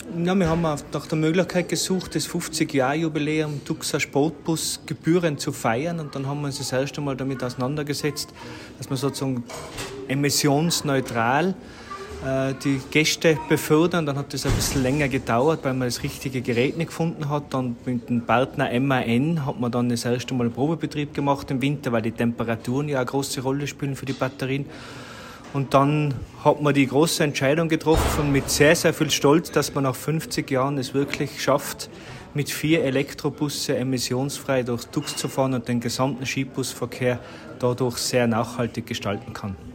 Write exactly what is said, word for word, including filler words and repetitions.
Ja, wir haben nach der Möglichkeit gesucht, das fünfzig-Jahr-Jubiläum Tuxa Sportbus gebührend zu feiern. Und dann haben wir uns das erste Mal damit auseinandergesetzt, dass wir sozusagen emissionsneutral äh, die Gäste befördern. Dann hat das ein bisschen länger gedauert, weil man das richtige Gerät nicht gefunden hat. Dann mit dem Partner M A N hat man dann das erste Mal einen Probebetrieb gemacht im Winter, weil die Temperaturen ja eine große Rolle spielen für die Batterien. Und dann hat man die große Entscheidung getroffen, mit sehr, sehr viel Stolz, dass man nach fünfzig Jahren es wirklich schafft, mit vier Elektrobusse emissionsfrei durch Tux zu fahren und den gesamten Skibusverkehr dadurch sehr nachhaltig gestalten kann.